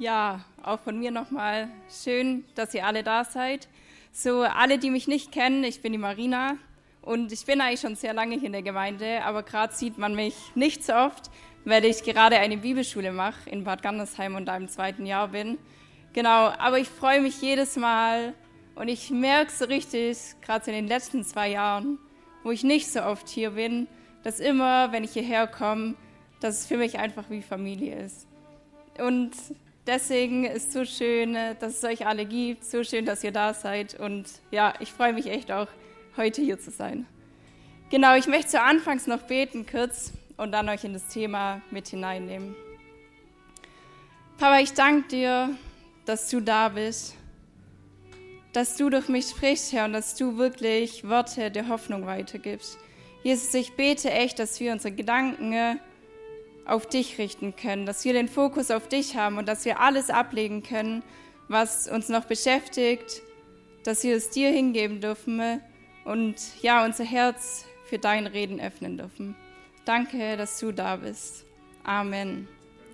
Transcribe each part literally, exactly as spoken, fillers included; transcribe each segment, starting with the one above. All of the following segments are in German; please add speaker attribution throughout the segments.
Speaker 1: Ja, auch von mir nochmal schön, dass ihr alle da seid. So, alle, die mich nicht kennen, ich bin die Marina und ich bin eigentlich schon sehr lange hier in der Gemeinde, aber gerade sieht man mich nicht so oft, weil ich gerade eine Bibelschule mache in Bad Gandersheim und da im zweiten Jahr bin. Genau, aber ich freue mich jedes Mal und ich merke so richtig, gerade so in den letzten zwei Jahren, wo ich nicht so oft hier bin, dass immer, wenn ich hierher komme, dass es für mich einfach wie Familie ist. Und deswegen ist es so schön, dass es euch alle gibt, so schön, dass ihr da seid und ja, ich freue mich echt auch, heute hier zu sein. Genau, ich möchte zu Anfangs noch beten kurz und dann euch in das Thema mit hineinnehmen. Papa, ich danke dir, dass du da bist, dass du durch mich sprichst, Herr, und dass du wirklich Worte der Hoffnung weitergibst. Jesus, ich bete echt, dass wir unsere Gedanken auf dich richten können, dass wir den Fokus auf dich haben und dass wir alles ablegen können, was uns noch beschäftigt, dass wir es dir hingeben dürfen und ja, unser Herz für dein Reden öffnen dürfen. Danke, dass du da bist. Amen.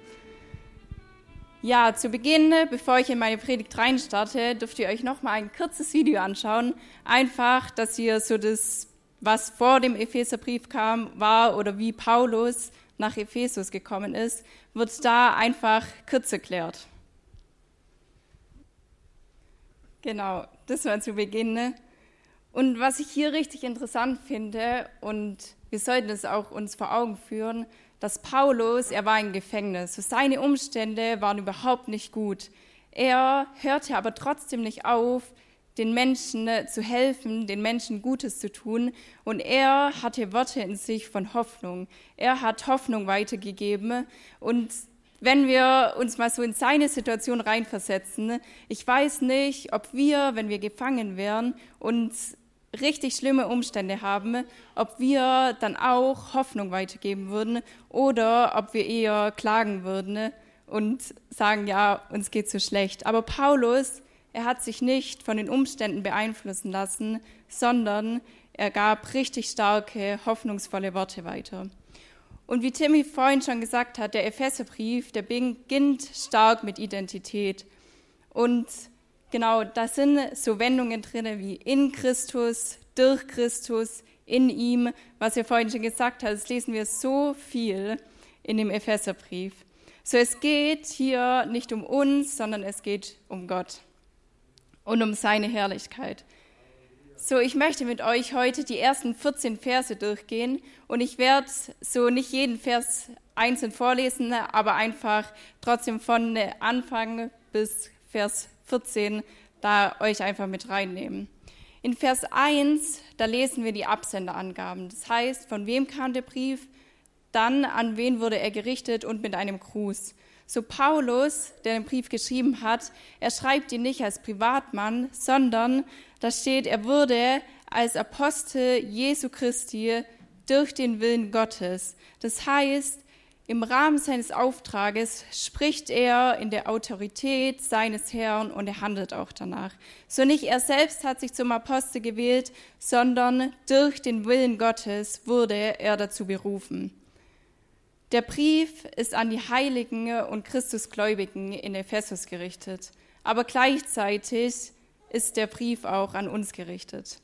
Speaker 1: Ja, zu Beginn, bevor ich in meine Predigt reinstarte, dürft ihr euch noch mal ein kurzes Video anschauen. Einfach, dass ihr so das, was vor dem Epheserbrief kam, war oder wie Paulus nach Ephesus gekommen ist, wird da einfach kurz erklärt. Genau, das war zu Beginn. Und was ich hier richtig interessant finde, und wir sollten es auch uns vor Augen führen, dass Paulus, er war im Gefängnis. Seine Umstände waren überhaupt nicht gut. Er hörte aber trotzdem nicht auf, den Menschen zu helfen, den Menschen Gutes zu tun. Und er hatte Worte in sich von Hoffnung. Er hat Hoffnung weitergegeben. Und wenn wir uns mal so in seine Situation reinversetzen, ich weiß nicht, ob wir, wenn wir gefangen wären und richtig schlimme Umstände haben, ob wir dann auch Hoffnung weitergeben würden oder ob wir eher klagen würden und sagen, ja, uns geht's so schlecht. Aber Paulus, er hat sich nicht von den Umständen beeinflussen lassen, sondern er gab richtig starke, hoffnungsvolle Worte weiter. Und wie Timmy vorhin schon gesagt hat, der Epheserbrief, der beginnt stark mit Identität. Und genau, da sind so Wendungen drin wie in Christus, durch Christus, in ihm, was er vorhin schon gesagt hat, das lesen wir so viel in dem Epheserbrief. So, es geht hier nicht um uns, sondern es geht um Gott und um seine Herrlichkeit. So, ich möchte mit euch heute die ersten vierzehn Verse durchgehen und ich werde so nicht jeden Vers einzeln vorlesen, aber einfach trotzdem von Anfang bis Vers vierzehn da euch einfach mit reinnehmen. In Vers eins, da lesen wir die Absenderangaben. Das heißt, von wem kam der Brief, dann an wen wurde er gerichtet und mit einem Gruß. So Paulus, der den Brief geschrieben hat, er schreibt ihn nicht als Privatmann, sondern da steht, er wurde als Apostel Jesu Christi durch den Willen Gottes. Das heißt, im Rahmen seines Auftrages spricht er in der Autorität seines Herrn und er handelt auch danach. So nicht er selbst hat sich zum Apostel gewählt, sondern durch den Willen Gottes wurde er dazu berufen. Der Brief ist an die Heiligen und Christusgläubigen in Ephesus gerichtet, aber gleichzeitig ist der Brief auch an uns gerichtet.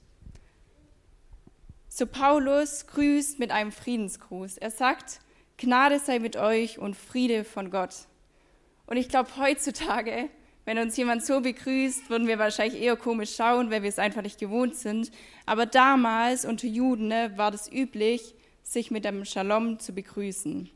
Speaker 1: So Paulus grüßt mit einem Friedensgruß. Er sagt, Gnade sei mit euch und Friede von Gott. Und ich glaube, heutzutage, wenn uns jemand so begrüßt, würden wir wahrscheinlich eher komisch schauen, weil wir es einfach nicht gewohnt sind. Aber damals unter Juden war das üblich, sich mit dem Shalom zu begrüßen.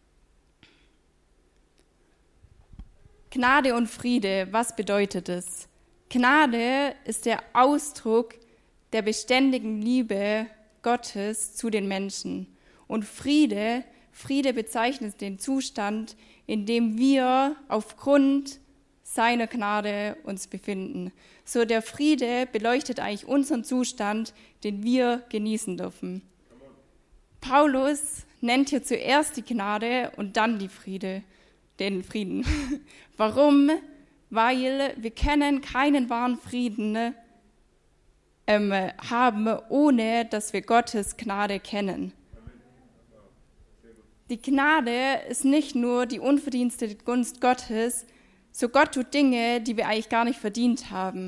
Speaker 1: Gnade und Friede, was bedeutet es? Gnade ist der Ausdruck der beständigen Liebe Gottes zu den Menschen. Und Friede, Friede bezeichnet den Zustand, in dem wir aufgrund seiner Gnade uns befinden. So der Friede beleuchtet eigentlich unseren Zustand, den wir genießen dürfen. Paulus nennt hier zuerst die Gnade und dann die Friede, den Frieden. Warum? Weil wir können keinen wahren Frieden ähm, haben, ohne dass wir Gottes Gnade kennen. Die Gnade ist nicht nur die unverdienste Gunst Gottes, So Gott tut Dinge, die wir eigentlich gar nicht verdient haben,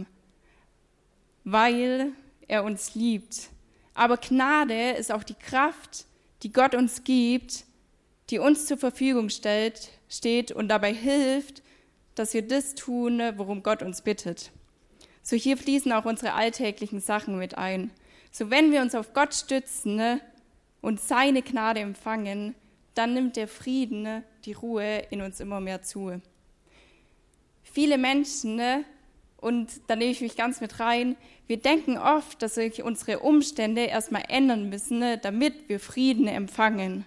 Speaker 1: weil er uns liebt. Aber Gnade ist auch die Kraft, die Gott uns gibt, die uns zur Verfügung stellt, steht und dabei hilft, dass wir das tun, worum Gott uns bittet. So hier fließen auch unsere alltäglichen Sachen mit ein. So wenn wir uns auf Gott stützen und seine Gnade empfangen, dann nimmt der Frieden, die Ruhe in uns immer mehr zu. Viele Menschen, und da nehme ich mich ganz mit rein, wir denken oft, dass sich unsere Umstände erstmal ändern müssen, damit wir Frieden empfangen.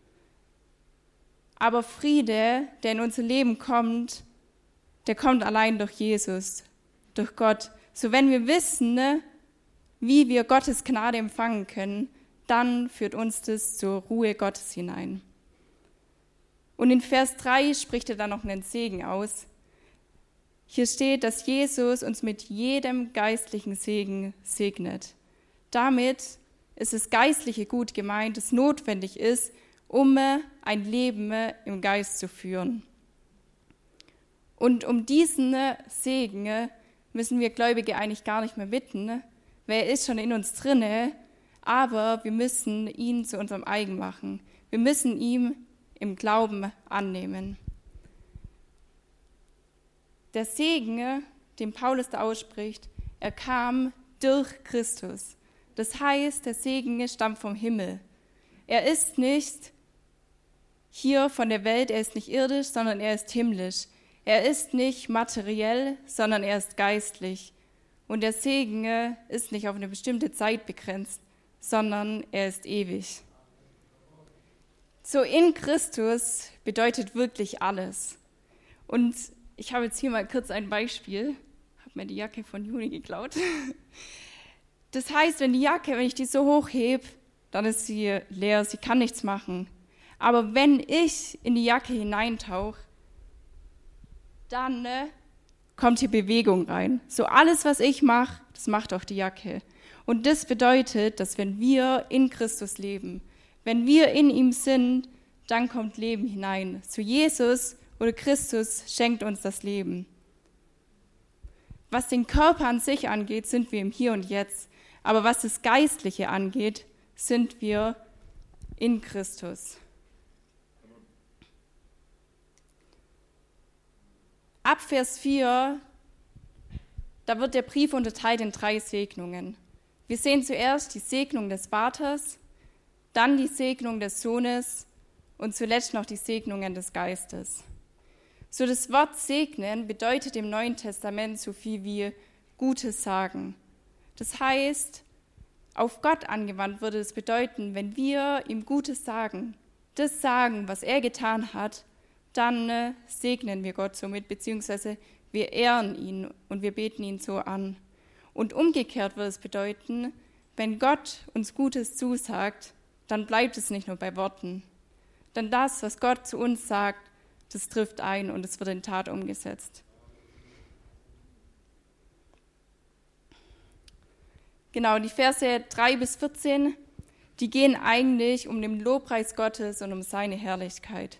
Speaker 1: Aber Friede, der in unser Leben kommt, der kommt allein durch Jesus, durch Gott. So wenn wir wissen, wie wir Gottes Gnade empfangen können, dann führt uns das zur Ruhe Gottes hinein. Und in Vers drei spricht er dann noch einen Segen aus. Hier steht, dass Jesus uns mit jedem geistlichen Segen segnet. Damit ist das geistliche Gut gemeint, das notwendig ist, um ein Leben im Geist zu führen. Und um diesen Segen müssen wir Gläubige eigentlich gar nicht mehr bitten, weil er ist schon in uns drinne, aber wir müssen ihn zu unserem eigen machen. Wir müssen ihn im Glauben annehmen. Der Segen, den Paulus da ausspricht, er kam durch Christus. Das heißt, der Segen stammt vom Himmel. Er ist nicht hier von der Welt, er ist nicht irdisch, sondern er ist himmlisch. Er ist nicht materiell, sondern er ist geistlich. Und der Segen ist nicht auf eine bestimmte Zeit begrenzt, sondern er ist ewig. So in Christus bedeutet wirklich alles. Und ich habe jetzt hier mal kurz ein Beispiel. Ich habe mir die Jacke von Juni geklaut. Das heißt, wenn die Jacke, wenn ich die so hochhebe, dann ist sie leer, sie kann nichts machen. Aber wenn ich in die Jacke hineintauche, dann ne, kommt hier Bewegung rein. So alles, was ich mache, das macht auch die Jacke. Und das bedeutet, dass wenn wir in Christus leben, wenn wir in ihm sind, dann kommt Leben hinein. Zu Jesus oder Christus schenkt uns das Leben. Was den Körper an sich angeht, sind wir im Hier und Jetzt. Aber was das Geistliche angeht, sind wir in Christus. Ab Vers vier, da wird der Brief unterteilt in drei Segnungen. Wir sehen zuerst die Segnung des Vaters, dann die Segnung des Sohnes und zuletzt noch die Segnungen des Geistes. So das Wort segnen bedeutet im Neuen Testament so viel wie Gutes sagen. Das heißt, auf Gott angewandt würde es bedeuten, wenn wir ihm Gutes sagen, das sagen, was er getan hat, dann äh, segnen wir Gott somit, beziehungsweise wir ehren ihn und wir beten ihn so an. Und umgekehrt würde es bedeuten, wenn Gott uns Gutes zusagt, dann bleibt es nicht nur bei Worten. Denn das, was Gott zu uns sagt, das trifft ein und es wird in Tat umgesetzt. Genau, die Verse drei bis vierzehn, die gehen eigentlich um den Lobpreis Gottes und um seine Herrlichkeit.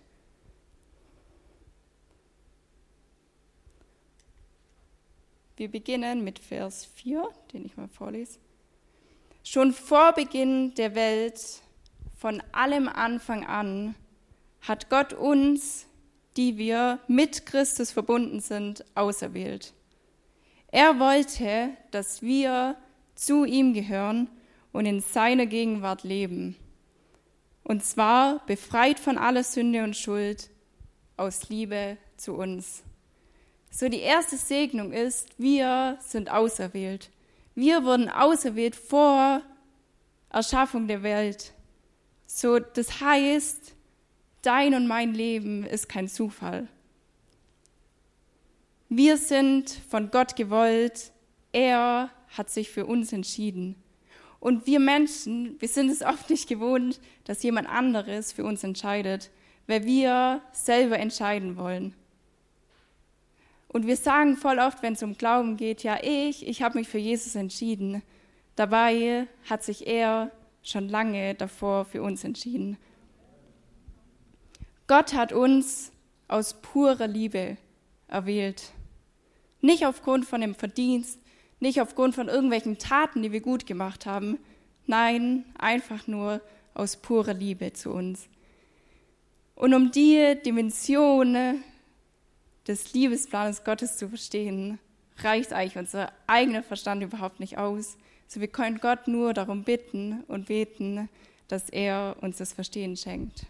Speaker 1: Wir beginnen mit Vers vier, den ich mal vorlese. Schon vor Beginn der Welt, von allem Anfang an, hat Gott uns, die wir mit Christus verbunden sind, auserwählt. Er wollte, dass wir zu ihm gehören und in seiner Gegenwart leben. Und zwar befreit von aller Sünde und Schuld aus Liebe zu uns. So die erste Segnung ist, wir sind auserwählt. Wir wurden auserwählt vor Erschaffung der Welt. So, das heißt, dein und mein Leben ist kein Zufall. Wir sind von Gott gewollt. Er hat sich für uns entschieden. Und wir Menschen, wir sind es oft nicht gewohnt, dass jemand anderes für uns entscheidet, weil wir selber entscheiden wollen. Und wir sagen voll oft, wenn es um Glauben geht, ja, ich, ich habe mich für Jesus entschieden. Dabei hat sich er schon lange davor für uns entschieden. Gott hat uns aus purer Liebe erwählt. Nicht aufgrund von dem Verdienst, nicht aufgrund von irgendwelchen Taten, die wir gut gemacht haben. Nein, einfach nur aus purer Liebe zu uns. Und um die Dimension des Liebesplanes Gottes zu verstehen, reicht eigentlich unser eigener Verstand überhaupt nicht aus. So, wir können Gott nur darum bitten und beten, dass er uns das Verstehen schenkt.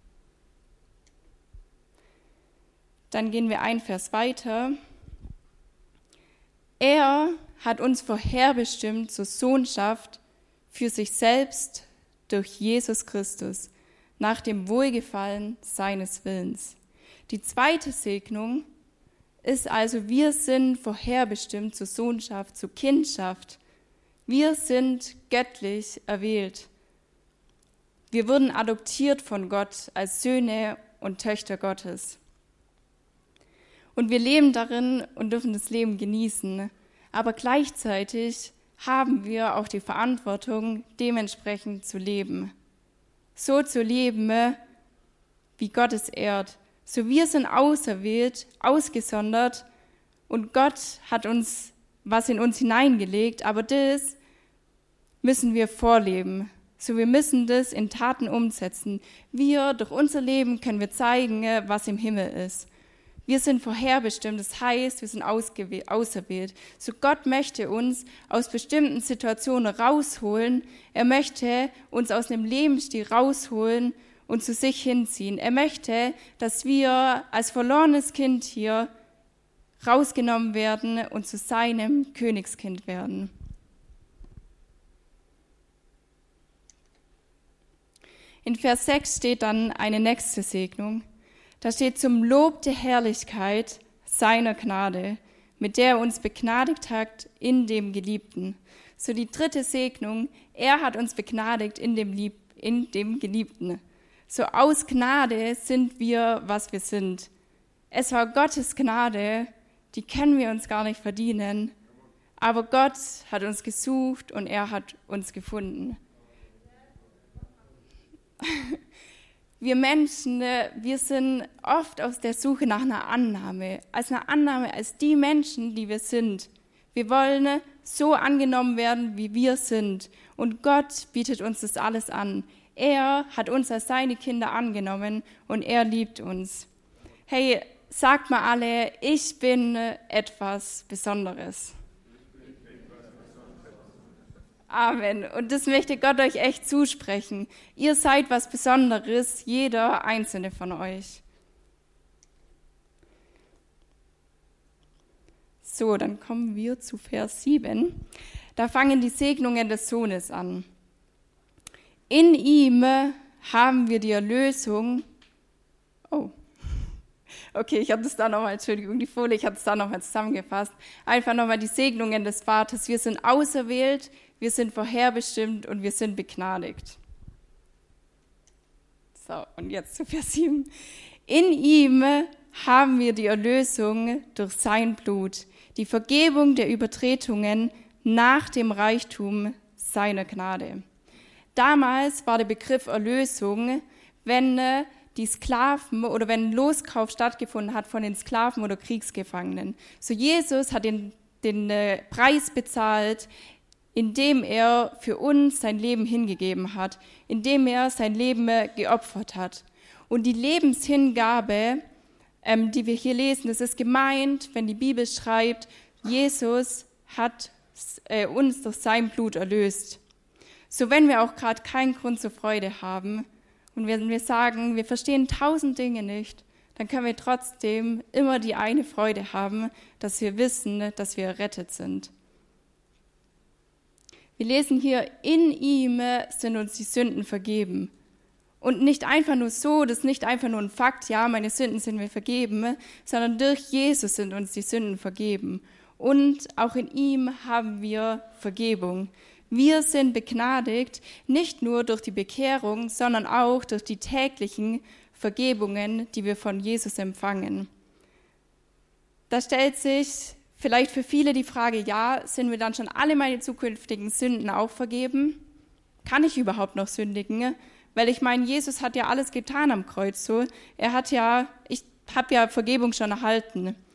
Speaker 1: Dann gehen wir ein Vers weiter. Er hat uns vorherbestimmt zur Sohnschaft für sich selbst durch Jesus Christus, nach dem Wohlgefallen seines Willens. Die zweite Segnung ist also, wir sind vorherbestimmt zur Sohnschaft, zur Kindschaft. Wir sind göttlich erwählt. Wir wurden adoptiert von Gott als Söhne und Töchter Gottes. Und wir leben darin und dürfen das Leben genießen. Aber gleichzeitig haben wir auch die Verantwortung, dementsprechend zu leben. So zu leben, wie Gott es ehrt. So, wir sind auserwählt, ausgesondert und Gott hat uns was in uns hineingelegt, aber das müssen wir vorleben. So, wir müssen das in Taten umsetzen. Wir, durch unser Leben können wir zeigen, was im Himmel ist. Wir sind vorherbestimmt, das heißt, wir sind auserwählt. So, Gott möchte uns aus bestimmten Situationen rausholen. Er möchte uns aus einem Lebensstil rausholen und zu sich hinziehen. Er möchte, dass wir als verlorenes Kind hier rausgenommen werden und zu seinem Königskind werden. In Vers sechs steht dann eine nächste Segnung. Da steht: zum Lob der Herrlichkeit seiner Gnade, mit der er uns begnadigt hat in dem Geliebten. So, die dritte Segnung: er hat uns begnadigt in dem, Lieb, in dem Geliebten. So, aus Gnade sind wir, was wir sind. Es war Gottes Gnade, die können wir uns gar nicht verdienen. Aber Gott hat uns gesucht und er hat uns gefunden. Wir Menschen, wir sind oft auf der Suche nach einer Annahme, als eine Annahme, als die Menschen, die wir sind. Wir wollen so angenommen werden, wie wir sind. Und Gott bietet uns das alles an. Er hat uns als seine Kinder angenommen und er liebt uns. Hey, sagt mal alle, ich bin etwas Besonderes. Amen. Und das möchte Gott euch echt zusprechen. Ihr seid was Besonderes, jeder einzelne von euch. So, dann kommen wir zu Vers sieben. Da fangen die Segnungen des Sohnes an. In ihm haben wir die Erlösung. Oh, okay, ich habe das da nochmal, Entschuldigung, die Folie, ich habe das da nochmal zusammengefasst. Einfach nochmal die Segnungen des Vaters. Wir sind auserwählt, wir sind vorherbestimmt und wir sind begnadigt. So, und jetzt zu Vers sieben. In ihm haben wir die Erlösung durch sein Blut, die Vergebung der Übertretungen nach dem Reichtum seiner Gnade. Damals war der Begriff Erlösung, wenn die Sklaven oder wenn ein Loskauf stattgefunden hat von den Sklaven oder Kriegsgefangenen. So, Jesus hat den, den äh, Preis bezahlt, indem er für uns sein Leben hingegeben hat, indem er sein Leben geopfert hat. Und die Lebenshingabe, ähm, die wir hier lesen, das ist gemeint, wenn die Bibel schreibt, Jesus hat äh, uns durch sein Blut erlöst. So, wenn wir auch gerade keinen Grund zur Freude haben und wenn wir sagen, wir verstehen tausend Dinge nicht, dann können wir trotzdem immer die eine Freude haben, dass wir wissen, dass wir errettet sind. Wir lesen hier, in ihm sind uns die Sünden vergeben. Und nicht einfach nur so, das ist nicht einfach nur ein Fakt, ja, meine Sünden sind mir vergeben, sondern durch Jesus sind uns die Sünden vergeben. Und auch in ihm haben wir Vergebung. Wir sind begnadigt, nicht nur durch die Bekehrung, sondern auch durch die täglichen Vergebungen, die wir von Jesus empfangen. Da stellt sich vielleicht für viele die Frage, ja, sind mir dann schon alle meine zukünftigen Sünden auch vergeben? Kann ich überhaupt noch sündigen? Weil ich meine, Jesus hat ja alles getan am Kreuz so. Er hat ja, ich habe ja Vergebung schon erhalten.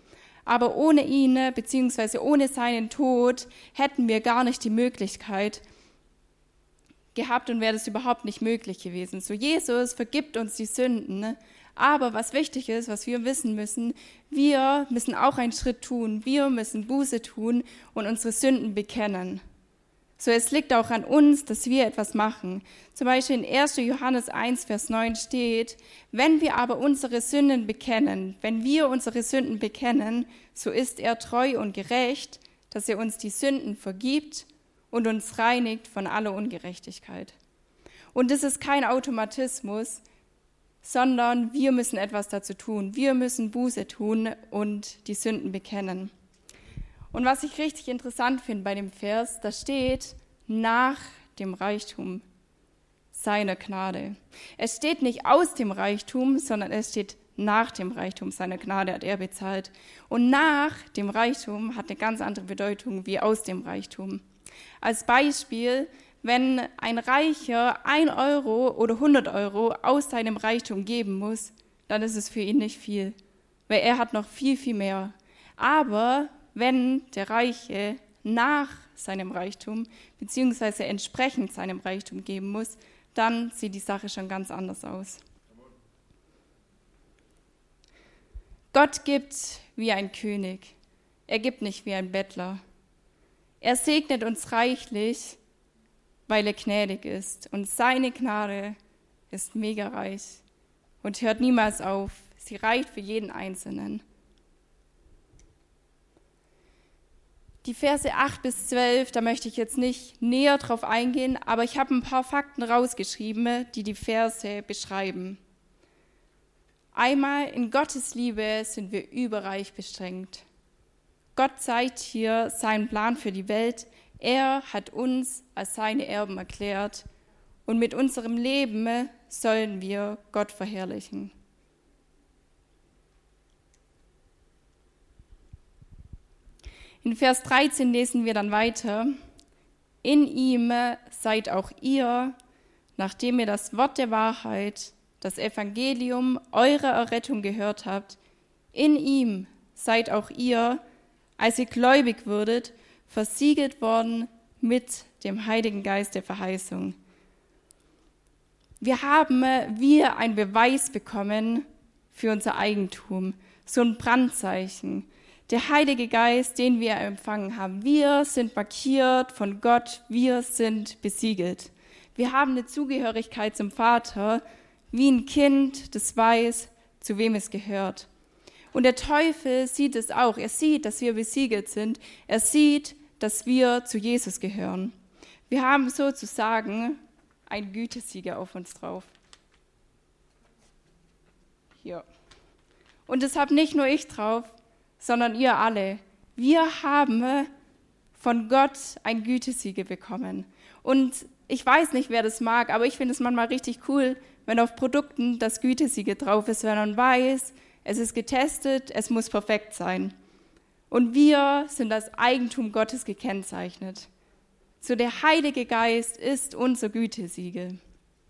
Speaker 1: Aber ohne ihn, beziehungsweise ohne seinen Tod, hätten wir gar nicht die Möglichkeit gehabt und wäre das überhaupt nicht möglich gewesen. So, Jesus vergibt uns die Sünden, aber was wichtig ist, was wir wissen müssen, wir müssen auch einen Schritt tun. Wir müssen Buße tun und unsere Sünden bekennen. So, es liegt auch an uns, dass wir etwas machen. Zum Beispiel in erster Johannes eins, Vers neun steht, wenn wir aber unsere Sünden bekennen, wenn wir unsere Sünden bekennen, so ist er treu und gerecht, dass er uns die Sünden vergibt und uns reinigt von aller Ungerechtigkeit. Und das ist kein Automatismus, sondern wir müssen etwas dazu tun. Wir müssen Buße tun und die Sünden bekennen. Und was ich richtig interessant finde bei dem Vers, da steht, nach dem Reichtum seiner Gnade. Es steht nicht aus dem Reichtum, sondern es steht nach dem Reichtum seiner Gnade hat er bezahlt. Und nach dem Reichtum hat eine ganz andere Bedeutung wie aus dem Reichtum. Als Beispiel, wenn ein Reicher ein Euro oder hundert Euro aus seinem Reichtum geben muss, dann ist es für ihn nicht viel, weil er hat noch viel, viel mehr. Aber wenn der Reiche nach seinem Reichtum beziehungsweise entsprechend seinem Reichtum geben muss, dann sieht die Sache schon ganz anders aus. Gott gibt wie ein König. Er gibt nicht wie ein Bettler. Er segnet uns reichlich, weil er gnädig ist. Und seine Gnade ist mega reich und hört niemals auf. Sie reicht für jeden Einzelnen. Die Verse acht bis zwölf, da möchte ich jetzt nicht näher drauf eingehen, aber ich habe ein paar Fakten rausgeschrieben, die die Verse beschreiben. Einmal, in Gottes Liebe sind wir überreich beschränkt. Gott zeigt hier seinen Plan für die Welt. Er hat uns als seine Erben erklärt und mit unserem Leben sollen wir Gott verherrlichen. In Vers dreizehn lesen wir dann weiter, in ihm seid auch ihr, nachdem ihr das Wort der Wahrheit, das Evangelium eurer Errettung gehört habt, in ihm seid auch ihr, als ihr gläubig wurdet, versiegelt worden mit dem Heiligen Geist der Verheißung. Wir haben wir einen Beweis bekommen für unser Eigentum, so ein Brandzeichen. Der Heilige Geist, den wir empfangen haben, wir sind markiert von Gott, wir sind besiegelt. Wir haben eine Zugehörigkeit zum Vater, wie ein Kind, das weiß, zu wem es gehört. Und der Teufel sieht es auch. Er sieht, dass wir besiegelt sind. Er sieht, dass wir zu Jesus gehören. Wir haben sozusagen ein Gütesiegel auf uns drauf. Hier. Und das habe nicht nur ich drauf, sondern ihr alle. Wir haben von Gott ein Gütesiegel bekommen. Und ich weiß nicht, wer das mag, aber ich finde es manchmal richtig cool, wenn auf Produkten das Gütesiegel drauf ist, wenn man weiß, es ist getestet, es muss perfekt sein. Und wir sind als Eigentum Gottes gekennzeichnet. So, der Heilige Geist ist unser Gütesiegel.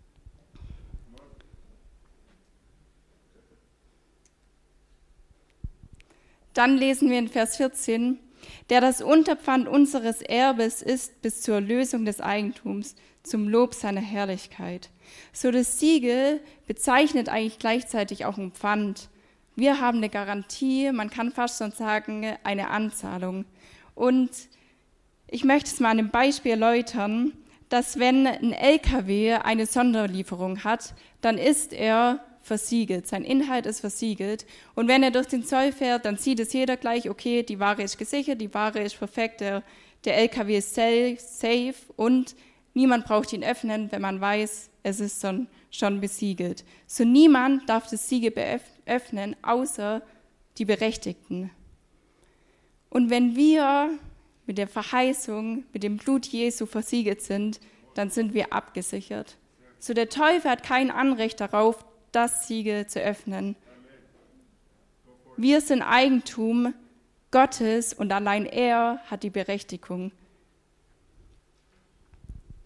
Speaker 1: Dann lesen wir in Vers vierzehn, der das Unterpfand unseres Erbes ist bis zur Erlösung des Eigentums, zum Lob seiner Herrlichkeit. So, das Siegel bezeichnet eigentlich gleichzeitig auch ein Pfand. Wir haben eine Garantie, man kann fast schon sagen, eine Anzahlung. Und ich möchte es mal an einem Beispiel erläutern, dass wenn ein L K W eine Sonderlieferung hat, dann ist er versiegelt, sein Inhalt ist versiegelt. Und wenn er durch den Zoll fährt, dann sieht es jeder gleich, okay, die Ware ist gesichert, die Ware ist perfekt, der, der L K W ist safe und niemand braucht ihn öffnen, wenn man weiß, es ist schon, schon besiegelt. So, niemand darf das Siegel öffnen, außer die Berechtigten. Und wenn wir mit der Verheißung, mit dem Blut Jesu versiegelt sind, dann sind wir abgesichert. So, der Teufel hat kein Anrecht darauf, das Siegel zu öffnen. Wir sind Eigentum Gottes und allein er hat die Berechtigung.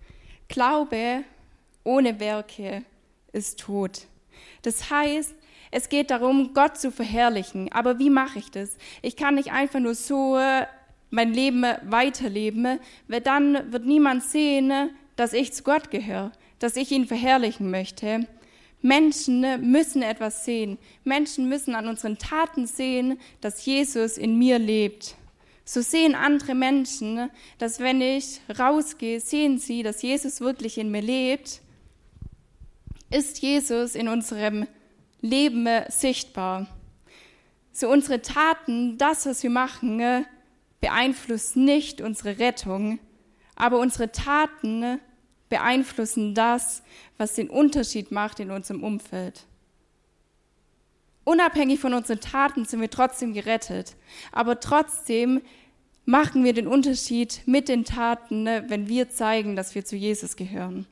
Speaker 1: Glaube ohne Werke ist tot. Das heißt, Es geht darum, Gott zu verherrlichen. Aber wie mache ich das? Ich kann nicht einfach nur so mein Leben weiterleben, weil dann wird niemand sehen, dass ich zu Gott gehöre, dass ich ihn verherrlichen möchte. Menschen müssen etwas sehen. Menschen müssen an unseren Taten sehen, dass Jesus in mir lebt. So sehen andere Menschen, dass wenn ich rausgehe, sehen sie, dass Jesus wirklich in mir lebt. Ist Jesus in unserem Leben sichtbar. So unsere Taten, das, was wir machen, beeinflusst nicht unsere Rettung, aber unsere Taten beeinflussen das, was den Unterschied macht in unserem Umfeld. Unabhängig von unseren Taten sind wir trotzdem gerettet, aber trotzdem machen wir den Unterschied mit den Taten, wenn wir zeigen, dass wir zu Jesus gehören.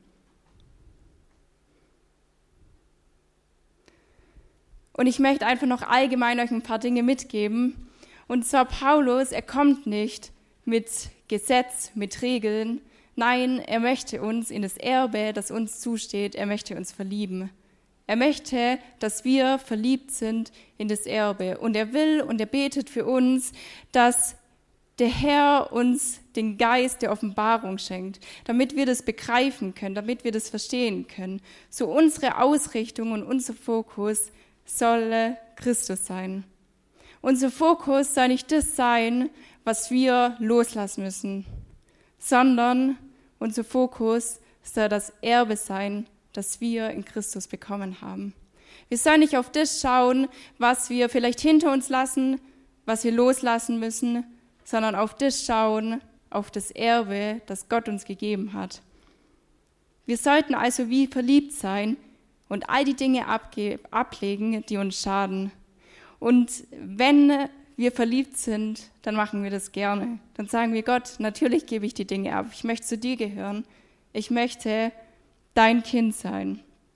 Speaker 1: Und ich möchte einfach noch allgemein euch ein paar Dinge mitgeben. Und zwar Paulus, er kommt nicht mit Gesetz, mit Regeln. Nein, er möchte uns in das Erbe, das uns zusteht, er möchte uns verlieben. Er möchte, dass wir verliebt sind in das Erbe. Und er will und er betet für uns, dass der Herr uns den Geist der Offenbarung schenkt, damit wir das begreifen können, damit wir das verstehen können. So unsere Ausrichtung und unser Fokus soll Christus sein. Unser Fokus soll nicht das sein, was wir loslassen müssen, sondern unser Fokus soll das Erbe sein, das wir in Christus bekommen haben. Wir sollen nicht auf das schauen, was wir vielleicht hinter uns lassen, was wir loslassen müssen, sondern auf das schauen, auf das Erbe, das Gott uns gegeben hat. Wir sollten also wie verliebt sein und all die Dinge abge- ablegen, die uns schaden. Und wenn wir verliebt sind, dann machen wir das gerne. Dann sagen wir, Gott, natürlich gebe ich die Dinge ab. Ich möchte zu dir gehören. Ich möchte dein Kind sein.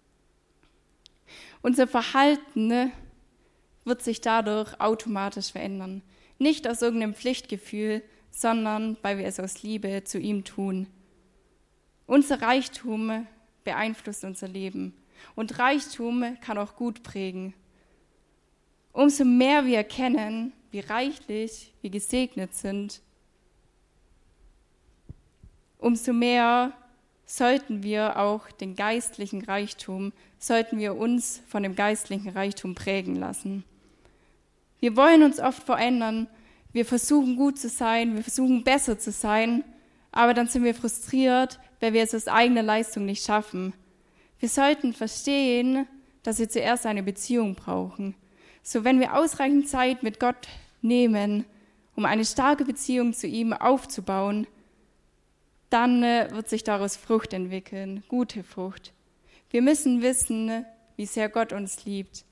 Speaker 1: Unser Verhalten wird sich dadurch automatisch verändern. Nicht aus irgendeinem Pflichtgefühl, sondern weil wir es aus Liebe zu ihm tun. Unser Reichtum beeinflusst unser Leben. Und Reichtum kann auch gut prägen. Umso mehr wir erkennen, wie reichlich wir gesegnet sind, umso mehr sollten wir auch den geistlichen Reichtum, sollten wir uns von dem geistlichen Reichtum prägen lassen. Wir wollen uns oft verändern, wir versuchen gut zu sein, wir versuchen besser zu sein, aber dann sind wir frustriert, weil wir es aus eigener Leistung nicht schaffen. Wir sollten verstehen, dass wir zuerst eine Beziehung brauchen. So, wenn wir ausreichend Zeit mit Gott nehmen, um eine starke Beziehung zu ihm aufzubauen, dann äh, wird sich daraus Frucht entwickeln, gute Frucht. Wir müssen wissen, wie sehr Gott uns liebt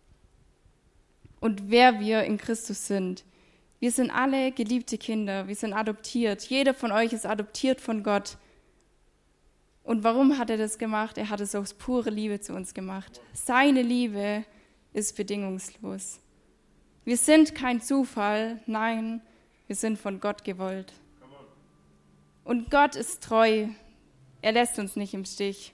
Speaker 1: und wer wir in Christus sind. Wir sind alle geliebte Kinder, wir sind adoptiert. Jeder von euch ist adoptiert von Gott. Und warum hat er das gemacht? Er hat es aus purer Liebe zu uns gemacht. Seine Liebe ist bedingungslos. Wir sind kein Zufall, nein, wir sind von Gott gewollt. Und Gott ist treu, er lässt uns nicht im Stich.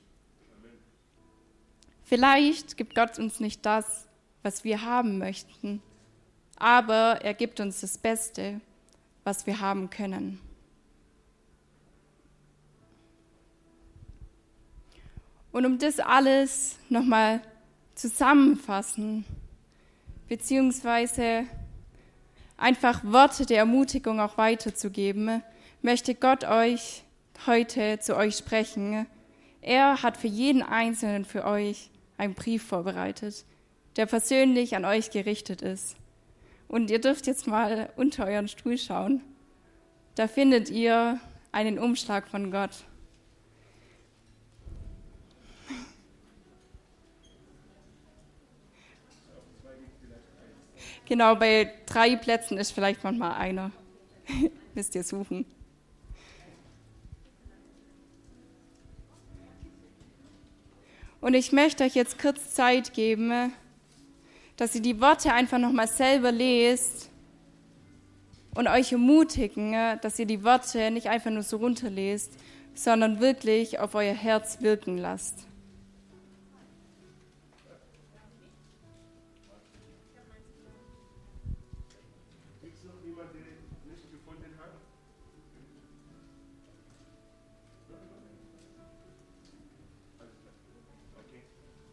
Speaker 1: Vielleicht gibt Gott uns nicht das, was wir haben möchten, aber er gibt uns das Beste, was wir haben können. Und um das alles nochmal zusammenfassen, beziehungsweise einfach Worte der Ermutigung auch weiterzugeben, möchte Gott euch heute zu euch sprechen. Er hat für jeden Einzelnen für euch einen Brief vorbereitet, der persönlich an euch gerichtet ist. Und ihr dürft jetzt mal unter euren Stuhl schauen. Da findet ihr einen Umschlag von Gott. Genau, bei drei Plätzen ist vielleicht manchmal einer. Müsst ihr suchen. Und ich möchte euch jetzt kurz Zeit geben, dass ihr die Worte einfach nochmal selber lest und euch ermutigen, dass ihr die Worte nicht einfach nur so runterlest, sondern wirklich auf euer Herz wirken lasst.
Speaker 2: jemand, der nicht gefunden hat? Okay.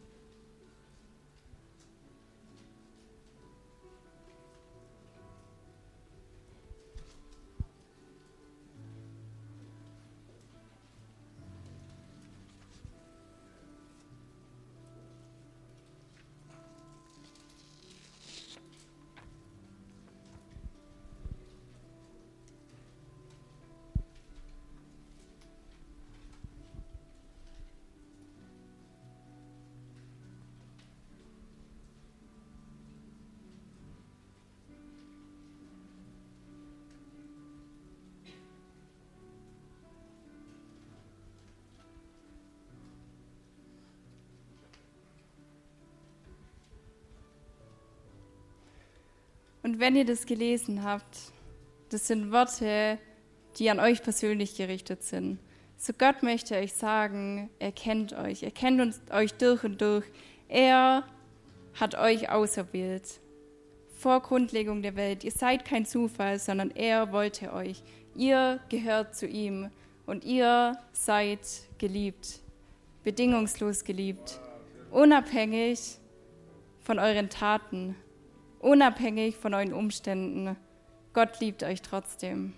Speaker 1: Und wenn ihr das gelesen habt, das sind Worte, die an euch persönlich gerichtet sind. So Gott möchte euch sagen, er kennt euch, er kennt uns, euch durch und durch. Er hat euch auserwählt. Vor Grundlegung der Welt. Ihr seid kein Zufall, sondern er wollte euch. Ihr gehört zu ihm und ihr seid geliebt, bedingungslos geliebt, unabhängig von euren Taten, unabhängig von euren Umständen. Gott liebt euch trotzdem.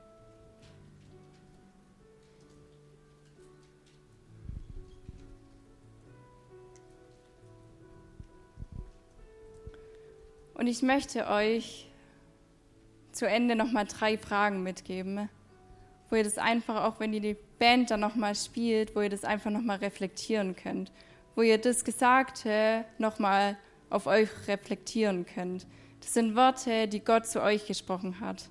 Speaker 1: Und ich möchte euch zu Ende nochmal drei Fragen mitgeben, wo ihr das einfach, auch wenn ihr die Band dann nochmal spielt, wo ihr das einfach nochmal reflektieren könnt, wo ihr das Gesagte nochmal auf euch reflektieren könnt. Das sind Worte, die Gott zu euch gesprochen hat.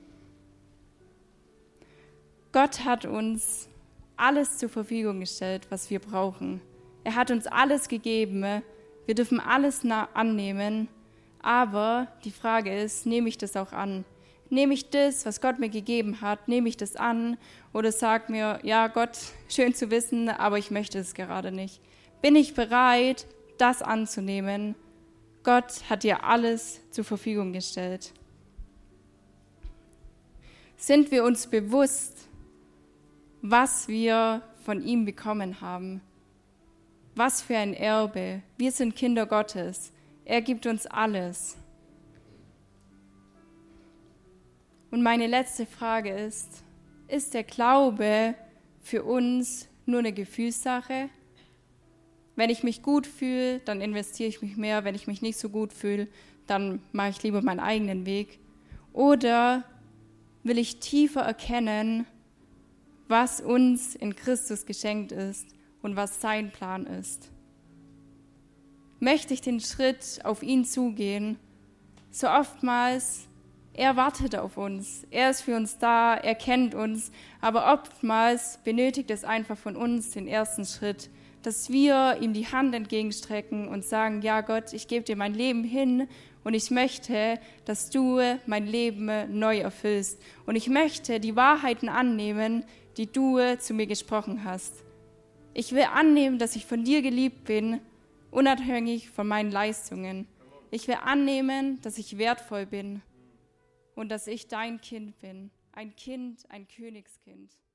Speaker 1: Gott hat uns alles zur Verfügung gestellt, was wir brauchen. Er hat uns alles gegeben. Wir dürfen alles annehmen. Aber die Frage ist, nehme ich das auch an? Nehme ich das, was Gott mir gegeben hat, nehme ich das an? Oder sag mir, ja Gott, schön zu wissen, aber ich möchte es gerade nicht. Bin ich bereit, das anzunehmen? Gott hat dir alles zur Verfügung gestellt. Sind wir uns bewusst, was wir von ihm bekommen haben? Was für ein Erbe. Wir sind Kinder Gottes. Er gibt uns alles. Und meine letzte Frage ist, ist der Glaube für uns nur eine Gefühlssache? Wenn ich mich gut fühle, dann investiere ich mich mehr. Wenn ich mich nicht so gut fühle, dann mache ich lieber meinen eigenen Weg. Oder will ich tiefer erkennen, was uns in Christus geschenkt ist und was sein Plan ist? Möchte ich den Schritt auf ihn zugehen? So oftmals, er wartet auf uns. Er ist für uns da, er kennt uns. Aber oftmals benötigt es einfach von uns den ersten Schritt, dass wir ihm die Hand entgegenstrecken und sagen, ja Gott, ich gebe dir mein Leben hin und ich möchte, dass du mein Leben neu erfüllst. Und ich möchte die Wahrheiten annehmen, die du zu mir gesprochen hast. Ich will annehmen, dass ich von dir geliebt bin, unabhängig von meinen Leistungen. Ich will annehmen, dass ich wertvoll bin und dass ich dein Kind bin, ein Kind, ein Königskind.